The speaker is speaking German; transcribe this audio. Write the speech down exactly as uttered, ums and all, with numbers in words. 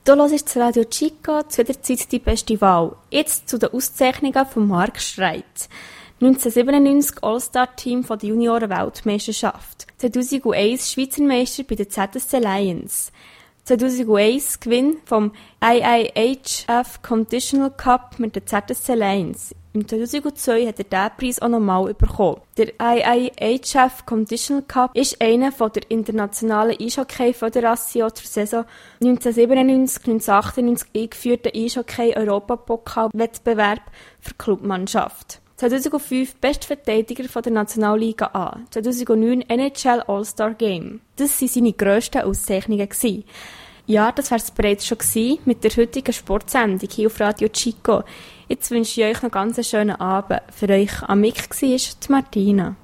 Du hörst das Radio Chico, zu der Zeit die beste Wahl. Jetzt zu den Auszeichnungen von Marc Streit. neunzehnhundertsiebenundneunzig All-Star-Team der Junioren-Weltmeisterschaft. zweitausendeins Schweizer Meister bei den Z S C Lions. zweitausendeins Gewinn vom I I H F Conditional Cup mit den Z S C Lions. Im zweitausendzwei hat er diesen Preis auch nochmal bekommen. Der I I H F Conditional Cup ist einer von der internationalen Eishockey-Föderation zur Saison neunzehnhundertsiebenundneunzig neunzehnhundertachtundneunzig eingeführten Eishockey-Europapokal-Wettbewerb für Clubmannschaft. zweitausendfünf Bestverteidiger von der Nationalliga A. zweitausendneun N H L All-Star Game. Das waren seine grössten Auszeichnungen. Ja, das wär's bereits schon gewesen mit der heutigen Sportsendung hier auf Radio Chico. Jetzt wünsche ich euch noch ganz einen schönen Abend. Für euch am Mic war die Martina.